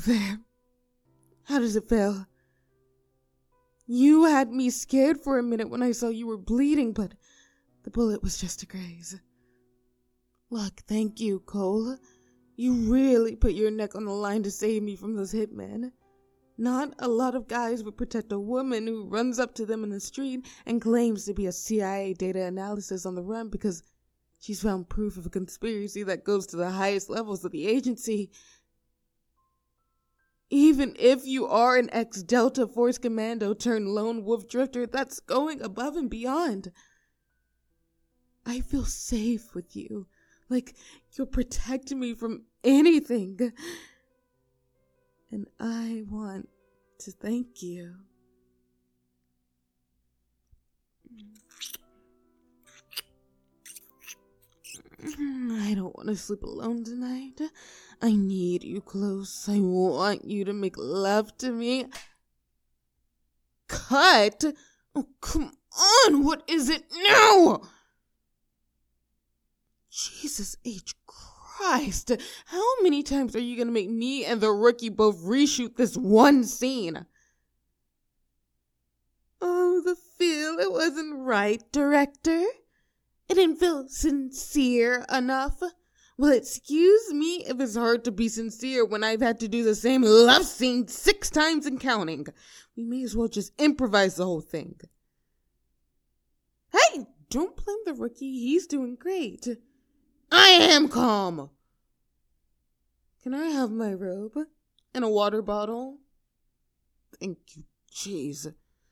there. How does it feel? You had me scared for a minute when I saw you were bleeding, but the bullet was just a graze. Look, thank you, Cole. You really put your neck on the line to save me from those hitmen. Not a lot of guys would protect a woman who runs up to them in the street and claims to be a CIA data analysis on the run because she's found proof of a conspiracy that goes to the highest levels of the agency. Even if you are an ex-Delta Force commando turned lone wolf drifter, that's going above and beyond. I feel safe with you, like you're protecting me from anything. And I want to thank you. I don't want to sleep alone tonight. I need you close. I want you to make love to me. Cut? Oh, come on. What is it now? Jesus H. Christ. How many times are you going to make me and the rookie both reshoot this one scene? Oh, the feel. It wasn't right, director. It didn't feel sincere enough. Well, excuse me if it's hard to be sincere when I've had to do the same love scene 6 times and counting. We may as well just improvise the whole thing. Hey, don't blame the rookie. He's doing great. I am calm. Can I have my robe and a water bottle? Thank you, jeez.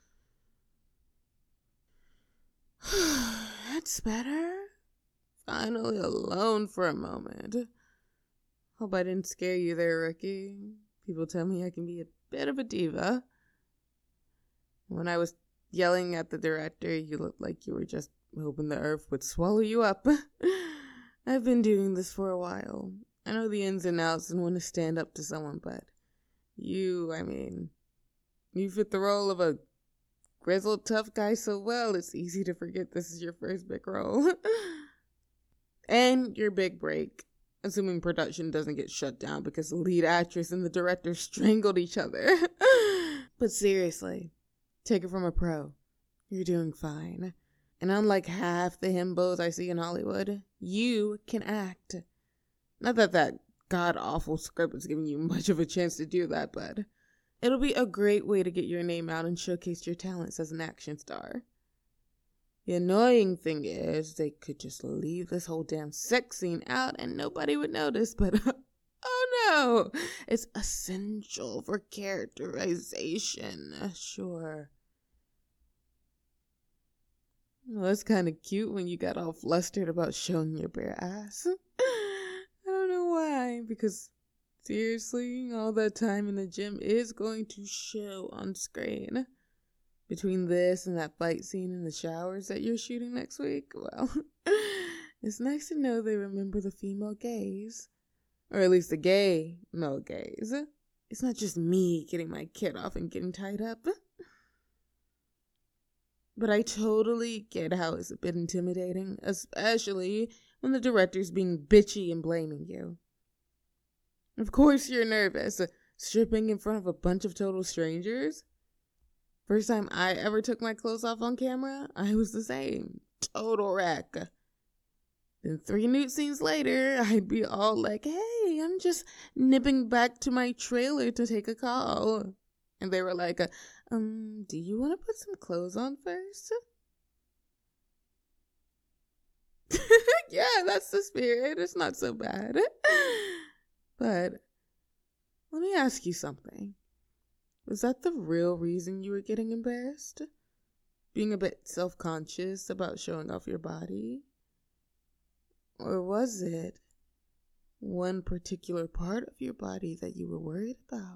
That's better. Finally alone for a moment. Hope I didn't scare you there, Ricky. People tell me I can be a bit of a diva. When I was yelling at the director, you looked like you were just hoping the earth would swallow you up. I've been doing this for a while. I know the ins and outs and want to stand up to someone, but you fit the role of a grizzled tough guy so well, it's easy to forget this is your first big role. And your big break, assuming production doesn't get shut down because the lead actress and the director strangled each other. But seriously, take it from a pro. You're doing fine. And unlike half the himbos I see in Hollywood, you can act. Not that that god-awful script is giving you much of a chance to do that, but it'll be a great way to get your name out and showcase your talents as an action star. The annoying thing is they could just leave this whole damn sex scene out and nobody would notice, but oh no, it's essential for characterization, sure. Well, it's kind of cute when you got all flustered about showing your bare ass. I don't know why, because seriously, all that time in the gym is going to show on screen. Between this and that fight scene in the showers that you're shooting next week, well, it's nice to know they remember the female gaze. Or at least the gay male gaze. It's not just me getting my kid off and getting tied up. But I totally get how it's a bit intimidating, especially when the director's being bitchy and blaming you. Of course you're nervous, stripping in front of a bunch of total strangers. First time I ever took my clothes off on camera, I was the same. Total wreck. Then 3 nude scenes later, I'd be all like, hey, I'm just nipping back to my trailer to take a call. And they were like, do you want to put some clothes on first? Yeah, that's the spirit. It's not so bad. But let me ask you something. Was that the real reason you were getting embarrassed? Being a bit self-conscious about showing off your body? Or was it one particular part of your body that you were worried about?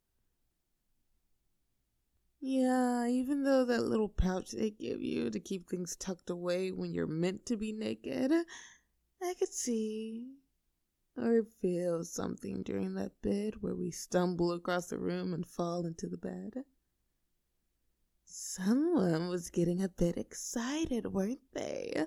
Yeah, even though that little pouch they give you to keep things tucked away when you're meant to be naked, I could see or feel something during that bit where we stumble across the room and fall into the bed. Someone was getting a bit excited, weren't they?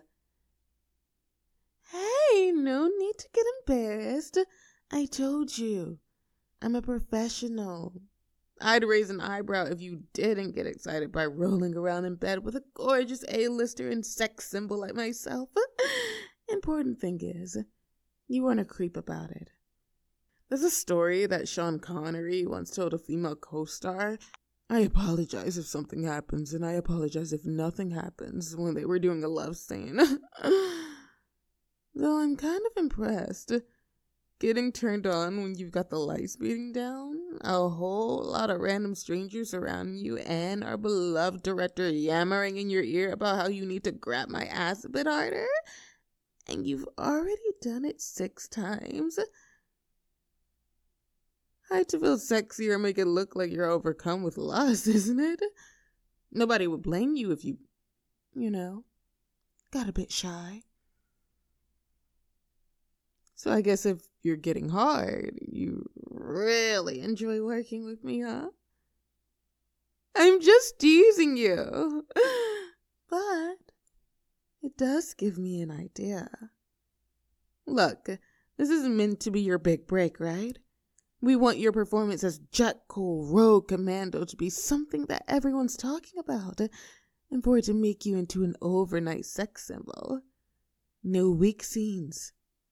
Hey, no need to get embarrassed. I told you. I'm a professional. I'd raise an eyebrow if you didn't get excited by rolling around in bed with a gorgeous A-lister and sex symbol like myself. Important thing is, you weren't a creep about it. There's a story that Sean Connery once told a female co-star. I apologize if something happens, and I apologize if nothing happens, when they were doing a love scene. Though I'm kind of impressed. Getting turned on when you've got the lights beating down, a whole lot of random strangers surrounding you, and our beloved director yammering in your ear about how you need to grab my ass a bit harder, and you've already done it 6 times. Hard to feel sexy or make it look like you're overcome with lust, isn't it? Nobody would blame you if you got a bit shy. So I guess if you're getting hard, you really enjoy working with me, huh? I'm just teasing you. But it does give me an idea. Look, this is meant to be your big break, right? We want your performance as Jet Cool Rogue Commando to be something that everyone's talking about, and for it to make you into an overnight sex symbol. No weak scenes.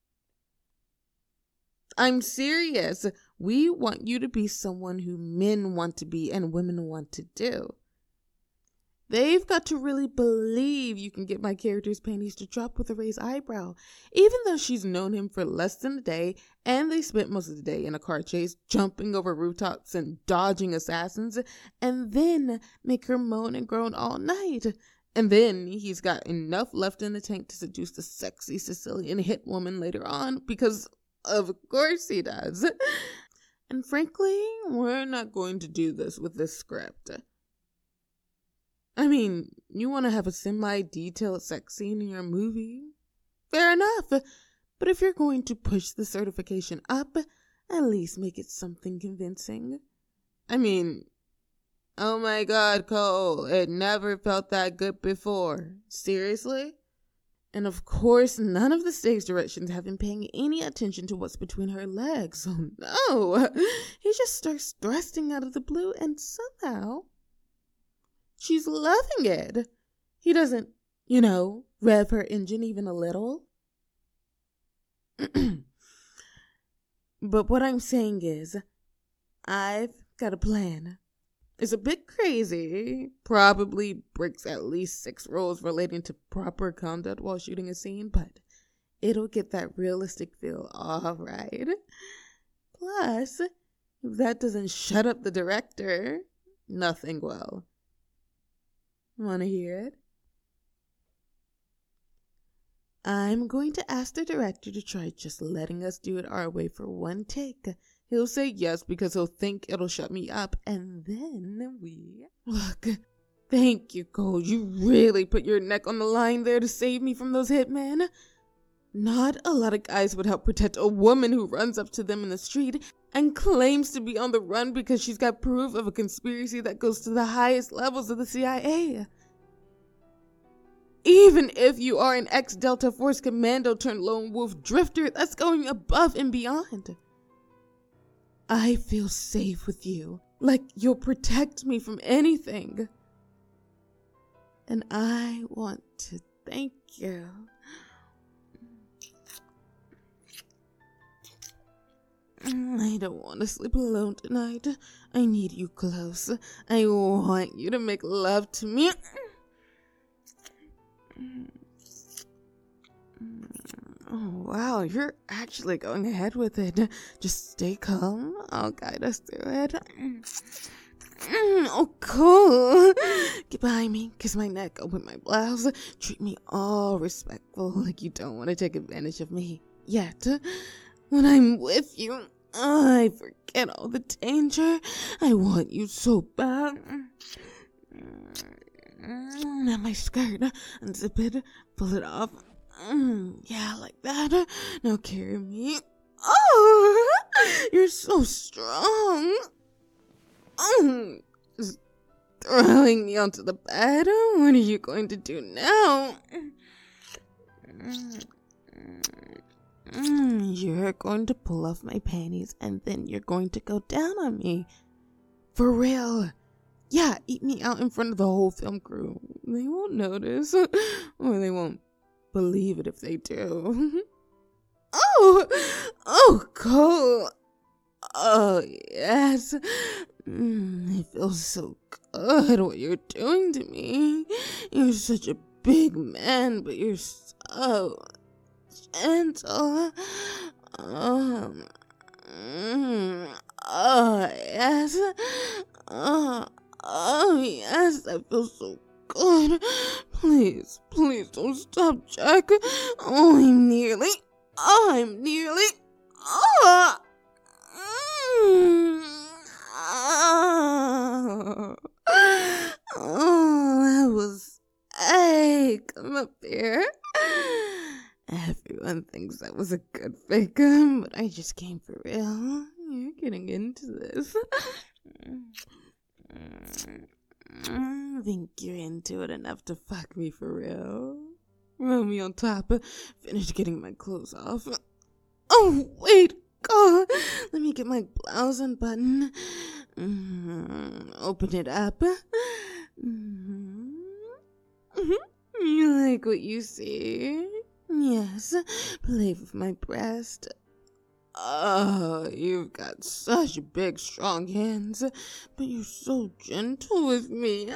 I'm serious. We want you to be someone who men want to be and women want to do. They've got to really believe you can get my character's panties to drop with a raised eyebrow, even though she's known him for less than a day, and they spent most of the day in a car chase, jumping over rooftops and dodging assassins, and then make her moan and groan all night. And then he's got enough left in the tank to seduce the sexy Sicilian hit woman later on, because of course he does. And frankly, we're not going to do this with this script. I mean, you want to have a semi-detailed sex scene in your movie? Fair enough. But if you're going to push the certification up, at least make it something convincing. I mean, oh my God, Cole, it never felt that good before. Seriously? And of course, none of the stage directions have been paying any attention to what's between her legs. Oh no! He just starts thrusting out of the blue, and somehow she's loving it. He doesn't, rev her engine even a little. But what I'm saying is, I've got a plan. It's a bit crazy, probably breaks at least 6 rules relating to proper conduct while shooting a scene, but it'll get that realistic feel all right. Plus, if that doesn't shut up the director, nothing will. Want to hear it? I'm going to ask the director to try just letting us do it our way for 1 take. He'll say yes because he'll think it'll shut me up, and then we... Look, thank you, Cole. You really put your neck on the line there to save me from those hitmen. Not a lot of guys would help protect a woman who runs up to them in the street and claims to be on the run because she's got proof of a conspiracy that goes to the highest levels of the CIA. Even if you are an ex-Delta Force commando turned lone wolf drifter, that's going above and beyond. I feel safe with you, like you'll protect me from anything. And I want to thank you. I don't want to sleep alone tonight. I need you close. I want you to make love to me. Oh, wow, you're actually going ahead with it. Just stay calm. I'll guide us through it. Oh, cool. Get behind me, kiss my neck, open my blouse. Treat me all respectful, like you don't want to take advantage of me yet. When I'm with you, I forget all the danger. I want you so bad. Now my skirt, unzip it, pull it off. Yeah, like that. Now carry me. Oh, you're so strong. Just throwing me onto the bed. What are you going to do now? You're going to pull off my panties and then you're going to go down on me. For real. Yeah, eat me out in front of the whole film crew. They won't notice. Or they won't believe it if they do. Oh, Cole. Oh, yes. It feels so good what you're doing to me. You're such a big man, but you're so gentle. Oh, yes. Oh, yes, that feels so good. Please don't stop, Jack. I'm nearly. Oh, that was. Hey, come up here. Everyone thinks that was a good fake, but I just came for real. You're getting into this. I think you're into it enough to fuck me for real. Roll me on top. Finish getting my clothes off. Oh, wait. God. Let me get my blouse unbuttoned. Open it up. You like what you see? Yes. Play with my breast. Oh, you've got such big, strong hands, but you're so gentle with me.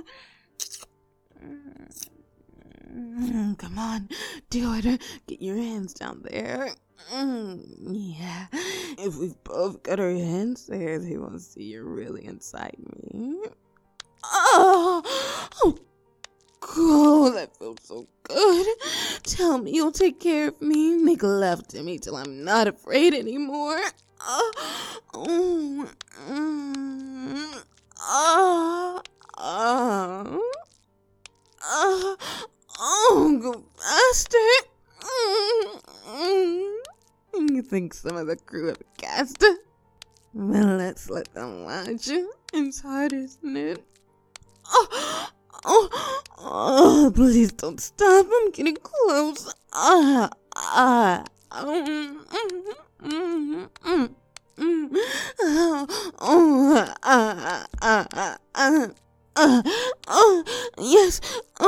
Come on, do it. Get your hands down there. Yeah, if we've both got our hands there, they won't see you're really inside me. Oh, cool, that feels so good. Tell me you'll take care of me. Make love to me till I'm not afraid anymore. Go faster. You think some of the crew have gassed? Well, let's let them watch. It's hard, isn't it? Please don't stop. I'm getting close. Yes.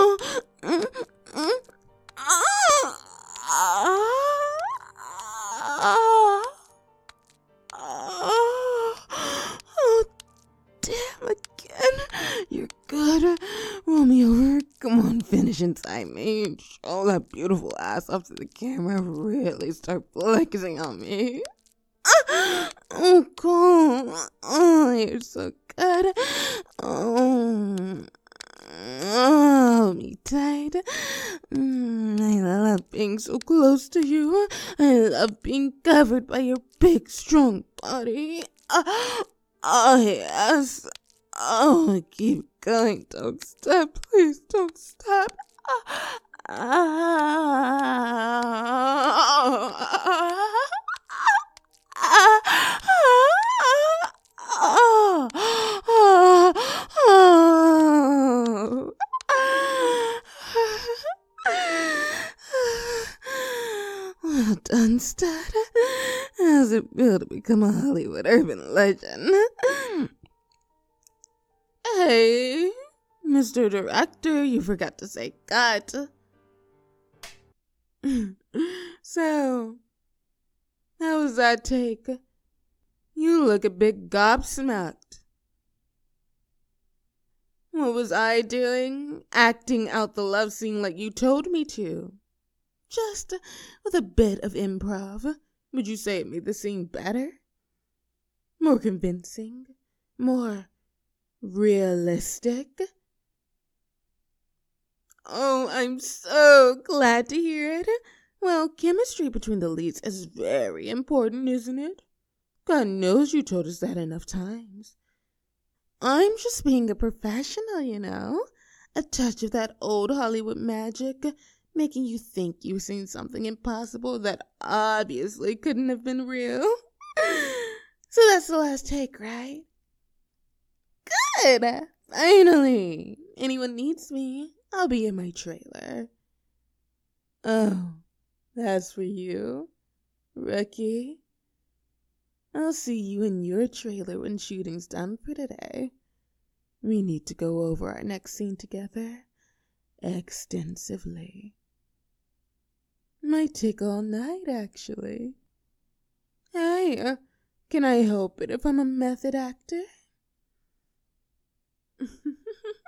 Damn again. You're good. Roll me over. Come on, finish inside me. Show that beautiful ass off to the camera. Really start flexing on me. Oh, cool. Oh, you're so good. Oh, me tight. I love being so close to you. I love being covered by your big, strong body. Yes. Oh, keep going. Don't stop. Please don't stop. Well done, stud. How's it feel to become a Hollywood urban legend? Hey, Mr. Director, you forgot to say cut. So, how was that take? You look a bit gobsmacked. What was I doing? Acting out the love scene like you told me to. Just with a bit of improv. Would you say it made the scene better? More convincing? More realistic? Oh, I'm so glad to hear it. Well, chemistry between the leads is very important, isn't it? God knows you told us that enough times. I'm just being a professional, you know. A touch of that old Hollywood magic, making you think you've seen something impossible that obviously couldn't have been real. So that's the last take, right? Good! Finally! Anyone needs me, I'll be in my trailer. Oh, that's for you? Rookie, I'll see you in your trailer when shooting's done for today. We need to go over our next scene together extensively. Might take all night, actually. Hey, can I help it if I'm a method actor?